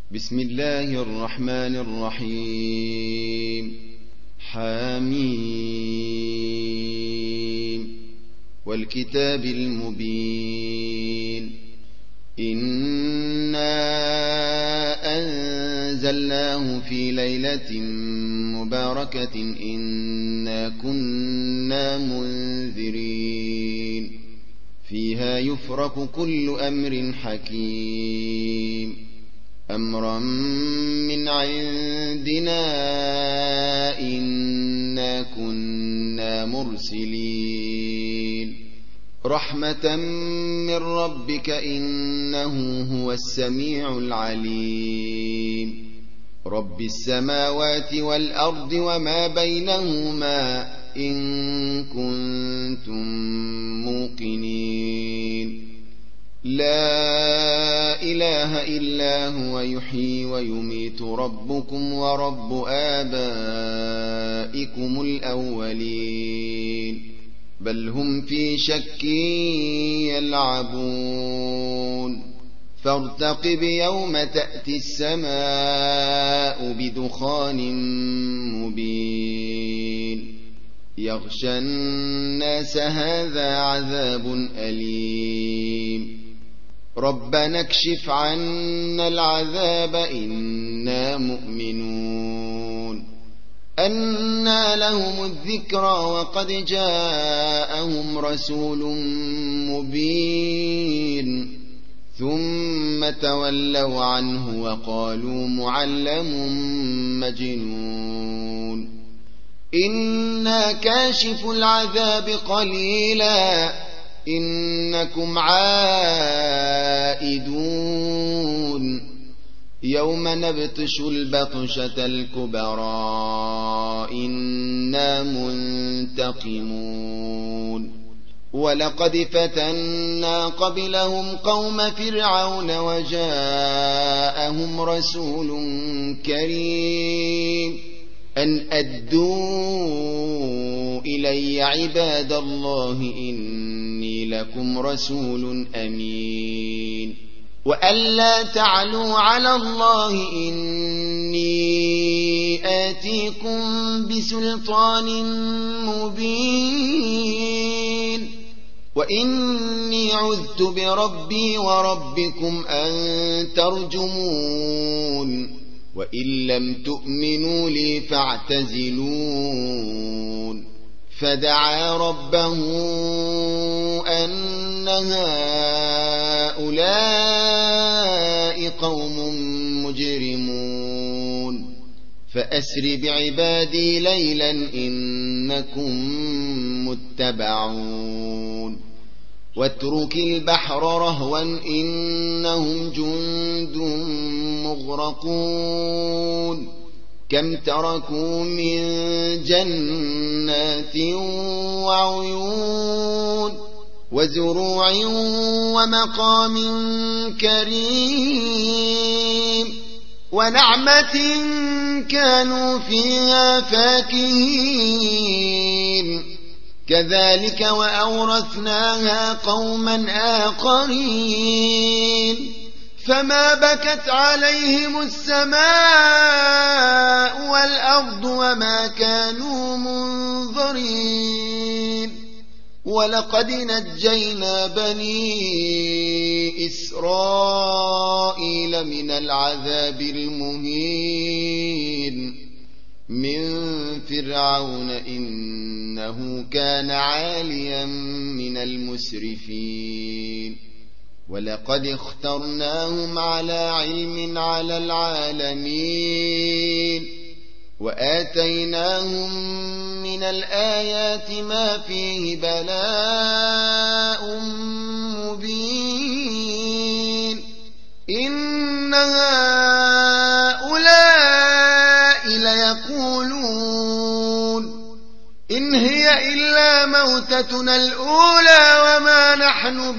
بسم الله الرحمن الرحيم. حميم والكتاب المبين. إنا أنزلناه في ليلة مباركة إنا كنا منذرين فيها يفرق كل أمر حكيم أمرا من عندنا إنا كنا مرسلين رحمة من ربك إنه هو السميع العليم رب السماوات والأرض وما بينهما إن كنتم موقنين لا إله إلا هو يحيي ويميت ربكم ورب آبائكم الأولين بل هم في شك يلعبون فارتقب يوم تأتي السماء بدخان مبين يغشى الناس هذا عذاب أليم ربنا اكشف عنا العذاب إنا مؤمنون أنى لهم الذكرى وقد جاءهم رسول مبين ثم تولوا عنه وقالوا معلم مجنون إنا كاشف العذاب قليلا إنكم عائدون يوم نبطش البطشة الكبرى إنا منتقمون ولقد فتنا قبلهم قوم فرعون وجاءهم رسول كريم أن أدوا إلي عباد الله إني لكم رسول أمين وأن لا تعلوا على الله إني آتيكم بسلطان مبين وإني عذت بربي وربكم أن ترجمون وإن لم تؤمنوا لي فاعتزلون فدعا ربه أن هؤلاء قوم مجرمون فأسر بعبادي ليلا إنكم متبعون واترك البحر رهوا إنهم جند مغرقون كم تركوا من جنات وعيون وزروع ومقام كريم ونعمة كانوا فيها فاكهين كذلك وأورثناها قوما آخرين فما بكت عليهم السماء والأرض وما كانوا منظرين ولقد نجينا بني إسرائيل من العذاب المهين من فرعون إنه كان عاليا من المسرفين ولقد اخترناهم على علم على العالمين وآتيناهم من الآيات ما فيه بلاء مبين إن هؤلاء ليقولون إن هي إلا موتتنا الأولى وما نحن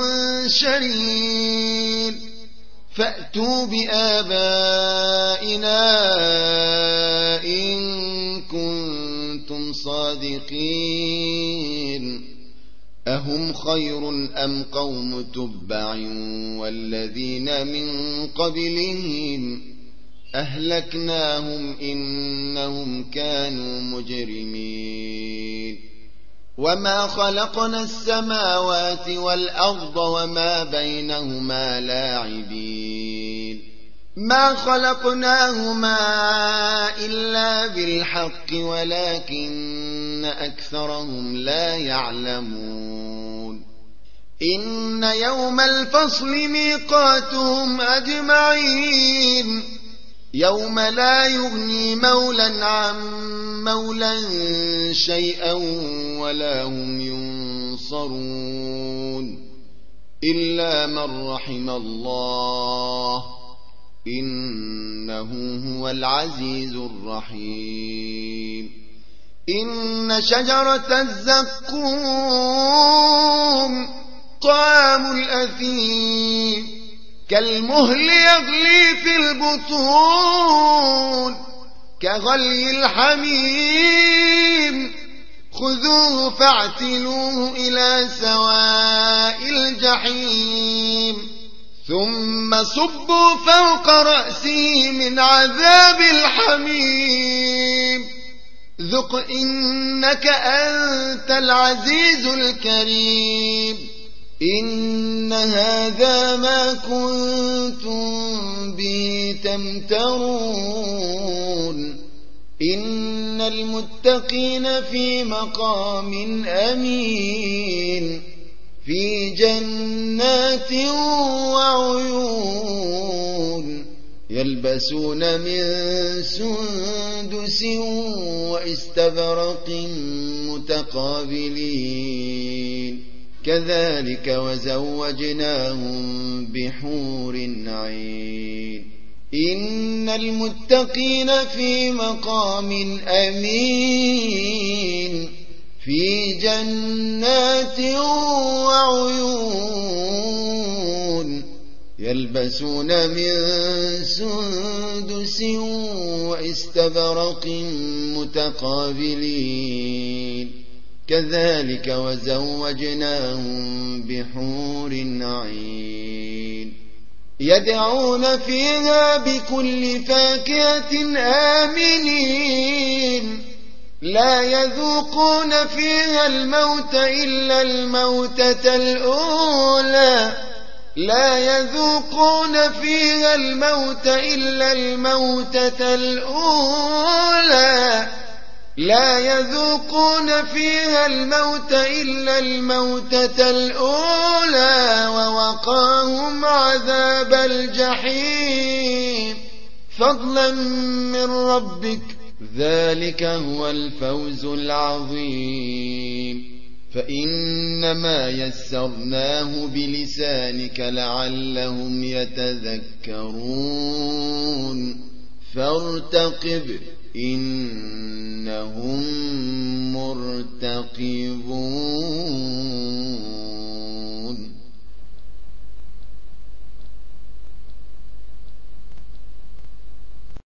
بمنشرين فأتوا بآبائنا إن كنتم صادقين أهم خير أم قوم تبع والذين من قبلهم أهلكناهم إنهم كانوا مجرمين وما خلقنا السماوات والأرض وما بينهما لاعبين ما خلقناهما إلا بالحق ولكن أكثرهم لا يعلمون إن يوم الفصل ميقاتهم أجمعين يوم لا يغني مولا عن مولا شيئا ولا هم ينصرون إلا من رحم الله إنه هو العزيز الرحيم إن شجرة الزقوم طعام الأثيم كالمهل يغلي في البطون كغلي الحميم خذوه فاعتلوه إلى سواء الجحيم ثم صبوا فوق رأسه من عذاب الحميم ذق إنك أنت العزيز الكريم إن هذا ما كنتم به تمترون إن المتقين في مقام أمين في جنات وعيون يلبسون من سندس واستبرق متقابلين كذلك وزوجناهم بحور عين إن المتقين في مقام أمين في جنات وعيون يلبسون من سندس واستبرق متقابلين كذلك وزوجناهم بحور عين يدعون فيها بكل فاكهة آمنين لا يذوقون فيها الموت إلا الموتة الأولى لا يذوقون فيها الموت إلا الموتة الأولى لا يذوقون فيها الموت إلا الموتة الأولى ووقاهم عذاب الجحيم فضلا من ربك ذلك هو الفوز العظيم فإنما يسرناه بلسانك لعلهم يتذكرون فارتقب إنهم مرتقبون